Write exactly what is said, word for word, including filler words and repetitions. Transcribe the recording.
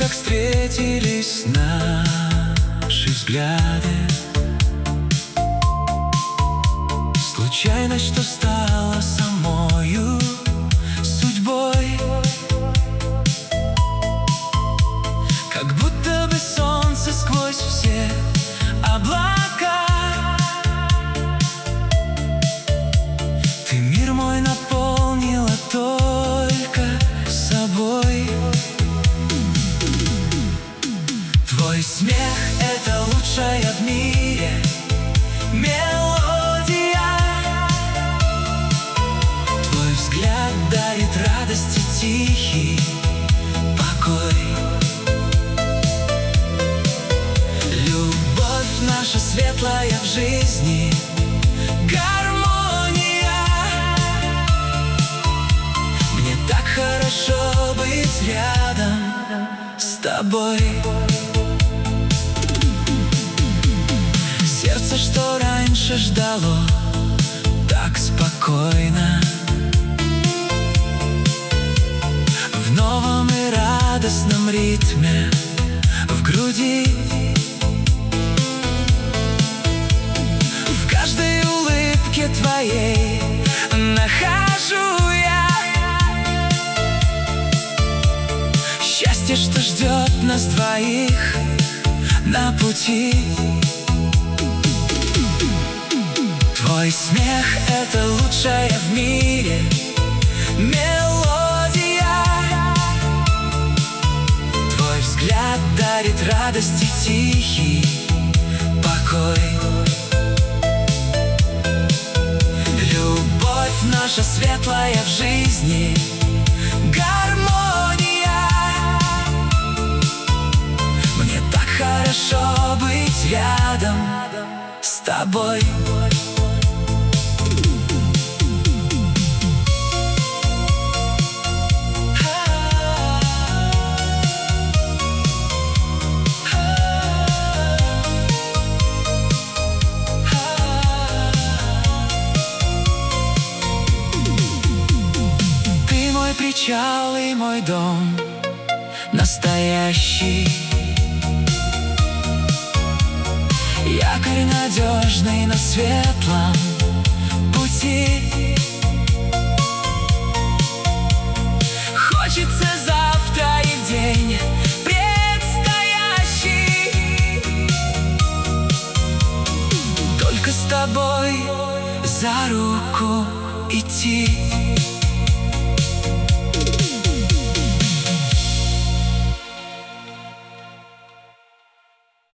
как встретились наши взгляды. Случайность, что стала самою судьбой. Как будто бы солнце сквозь все облака. Ты мир мой наполнила только собой. Твой смех — это лучшая в мире мелодия. Твой взгляд дарит радость и тихий покой. Любовь наша светлая в жизни, гармония. Мне так хорошо быть рядом с тобой. Сердце, что раньше ждало так спокойно, в новом и радостном ритме в груди. В каждой улыбке твоей нахожу я счастье, что ждет нас двоих на пути. Твой смех — это лучшая в мире мелодия. Твой взгляд дарит радость и тихий покой. Любовь наша светлая в жизни, гармония. Мне так хорошо быть рядом с тобой. Причал и мой дом настоящий, якорь надежный на светлом пути. Хочется завтра и в день предстоящий только с тобой за руку идти.